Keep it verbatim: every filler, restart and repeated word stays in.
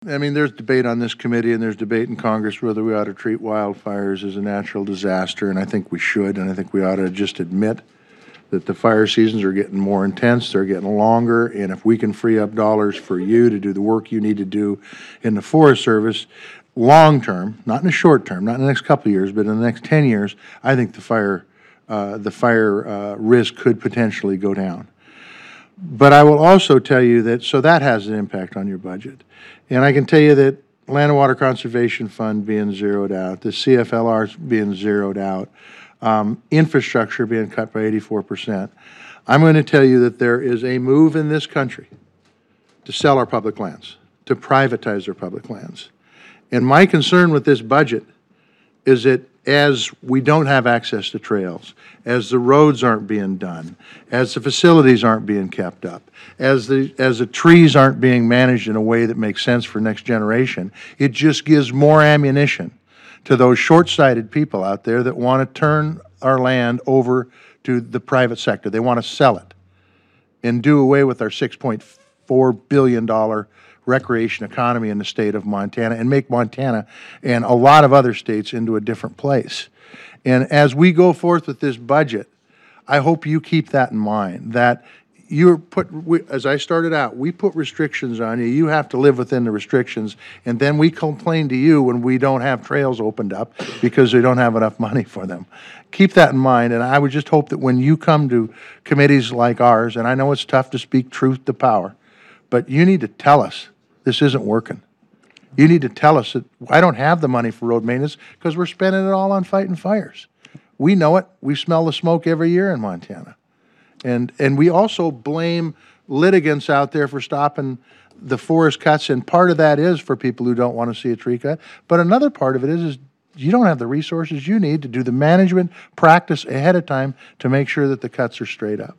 I mean, there's debate on this committee and there's debate in Congress whether we ought to treat wildfires as a natural disaster, and I think we should, and I think we ought to just admit that the fire seasons are getting more intense, they're getting longer, and if we can free up dollars for you to do the work you need to do in the Forest Service, long term, not in the short term, not in the next couple of years, but in the next ten years, I think the fire, uh, the fire uh, risk could potentially go down. But I will also tell you that, so that has an impact on your budget. And I can tell you that Land and Water Conservation Fund being zeroed out, the C F L R being zeroed out, um, infrastructure being cut by eighty-four percent. I'm going to tell you that there is a move in this country to sell our public lands, to privatize our public lands. And my concern with this budget is that as we don't have access to trails, as the roads aren't being done, as the facilities aren't being kept up, as the, as the trees aren't being managed in a way that makes sense for next generation, it just gives more ammunition to those short-sighted people out there that want to turn our land over to the private sector. They want to sell it and do away with our six point four billion dollars recreation economy in the state of Montana and make Montana and a lot of other states into a different place. And as we go forth with this budget, I hope you keep that in mind, that you're put, we, as I started out, we put restrictions on you. You have to live within the restrictions, and then we complain to you when we don't have trails opened up because we don't have enough money for them. Keep that in mind, and I would just hope that when you come to committees like ours, and I know it's tough to speak truth to power, but you need to tell us this isn't working. You need to tell us that I don't have the money for road maintenance because we're spending it all on fighting fires. We know it. We smell the smoke every year in Montana. And, and we also blame litigants out there for stopping the forest cuts, and part of that is for people who don't want to see a tree cut. But another part of it is, is you don't have the resources you need to do the management practice ahead of time to make sure that the cuts are straight up.